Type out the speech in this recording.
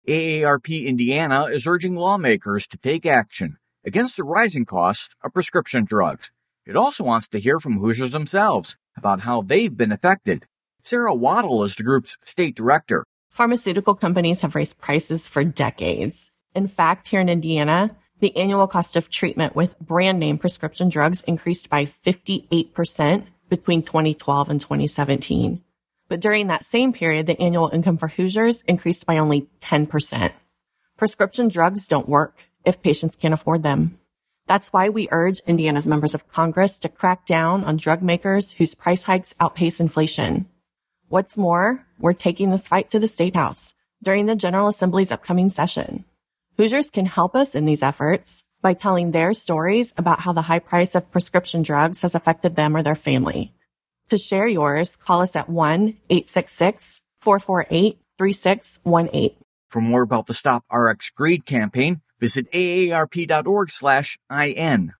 AARP Indiana is urging lawmakers to take action against the rising cost of prescription drugs. It also wants to hear from Hoosiers themselves about how they've been affected. Sarah Waddle is the group's state director. Pharmaceutical companies have raised prices for decades. In fact, here in Indiana, the annual cost of treatment with brand name prescription drugs increased by 58% between 2012 and 2017. But during that same period, the annual income for Hoosiers increased by only 10%. Prescription drugs don't work if patients can't afford them. That's why we urge Indiana's members of Congress to crack down on drug makers whose price hikes outpace inflation. What's more, we're taking this fight to the State House during the General Assembly's upcoming session. Hoosiers can help us in these efforts by telling their stories about how the high price of prescription drugs has affected them or their family. To share yours, call us at 1-866-448-3618. For more about the Stop RX Greed campaign, visit aarp.org/IN.